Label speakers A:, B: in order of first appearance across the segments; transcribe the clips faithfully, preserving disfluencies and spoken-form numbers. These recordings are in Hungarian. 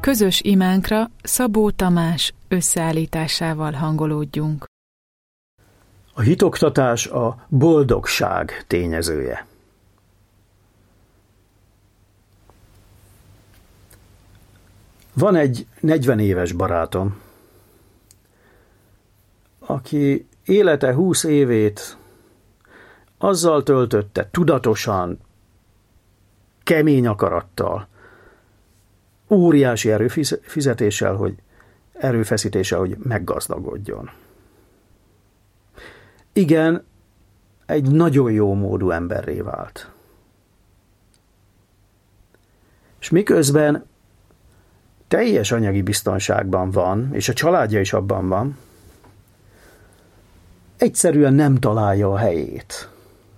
A: közös imánkra Szabó Tamás összeállításával hangolódjunk.
B: A hitoktatás a boldogság tényezője. Van egy negyven éves barátom, aki élete húsz évét azzal töltötte tudatosan, kemény akarattal, óriási erőfizetéssel, hogy erőfeszítéssel, hogy meggazdagodjon. Igen, egy nagyon jó módú emberré vált. És miközben teljes anyagi biztonságban van, és a családja is abban van, egyszerűen nem találja a helyét.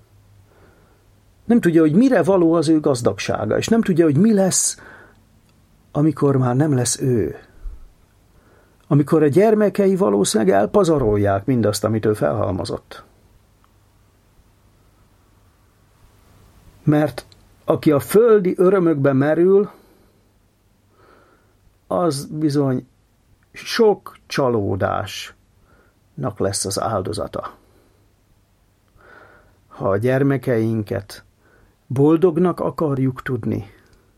B: Nem tudja, hogy mire való az ő gazdagsága, és nem tudja, hogy mi lesz, amikor már nem lesz ő. Amikor a gyermekei valószínűleg elpazarolják mindazt, amit ő felhalmozott. Mert aki a földi örömökbe merül, az bizony sok csalódásnak lesz az áldozata. Ha a gyermekeinket boldognak akarjuk tudni,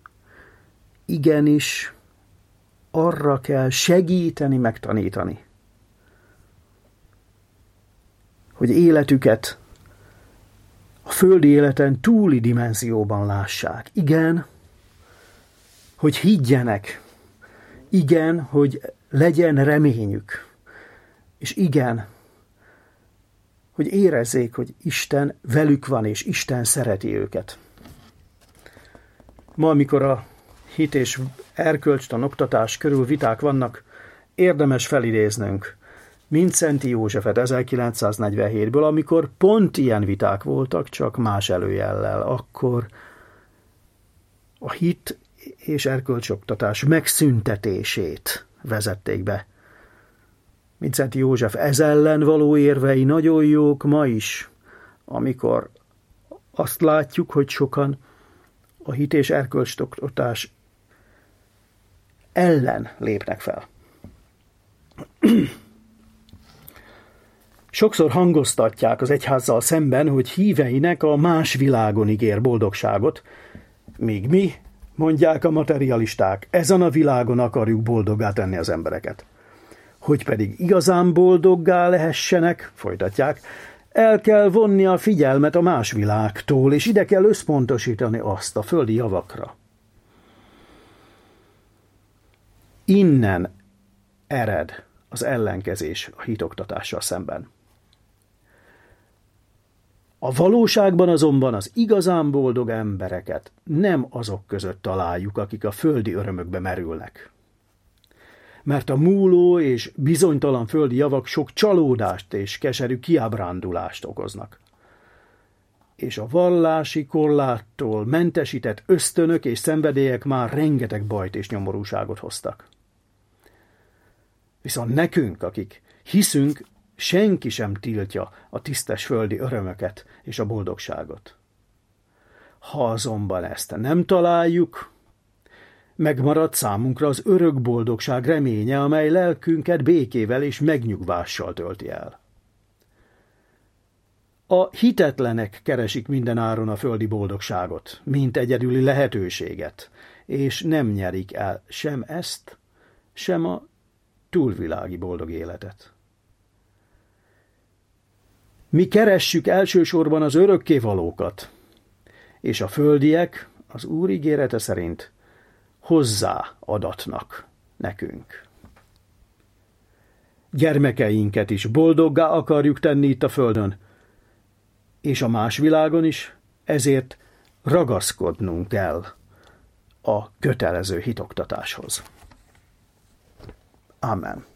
B: igenis arra kell segíteni, megtanítani, hogy életüket a földi életen túli dimenzióban lássák. Igen, hogy higgyenek. Igen, hogy legyen reményük. És igen, hogy érezzék, hogy Isten velük van, és Isten szereti őket. Ma, amikor a hit és erkölcstan oktatás körül viták vannak, érdemes felidéznünk Mindszenty Józsefet ezerkilencszáznegyvenhétből, amikor pont ilyen viták voltak, csak más előjellel. Akkor a hit és erkölcsoktatás megszüntetését vezették be. Mindszenty József ez ellen való érvei nagyon jók ma is, amikor azt látjuk, hogy sokan a hit és erkölcsoktatás ellen lépnek fel. Sokszor hangoztatják az egyházzal szemben, hogy híveinek a más világon ígér boldogságot, míg mi, mondják a materialisták, ezen a világon akarjuk boldoggá tenni az embereket. Hogy pedig igazán boldoggá lehessenek, folytatják, el kell vonni a figyelmet a más világtól, és ide kell összpontosítani azt a földi javakra. Innen ered az ellenkezés a hitoktatással szemben. A valóságban azonban az igazán boldog embereket nem azok között találjuk, akik a földi örömökbe merülnek. Mert a múló és bizonytalan földi javak sok csalódást és keserű kiábrándulást okoznak. És a vallási korláttól mentesített ösztönök és szenvedélyek már rengeteg bajt és nyomorúságot hoztak. Viszont nekünk, akik hiszünk, senki sem tiltja a tisztes földi örömöket és a boldogságot. Ha azonban ezt nem találjuk, megmarad számunkra az örök boldogság reménye, amely lelkünket békével és megnyugvással tölti el. A hitetlenek keresik minden áron a földi boldogságot, mint egyedüli lehetőséget, és nem nyerik el sem ezt, sem a túlvilági boldog életet. Mi keressük elsősorban az örökkévalókat, és a földiek az Úr ígérete szerint hozzáadatnak nekünk. Gyermekeinket is boldoggá akarjuk tenni itt a földön, és a más világon is, ezért ragaszkodnunk kell a kötelező hitoktatáshoz. Amen.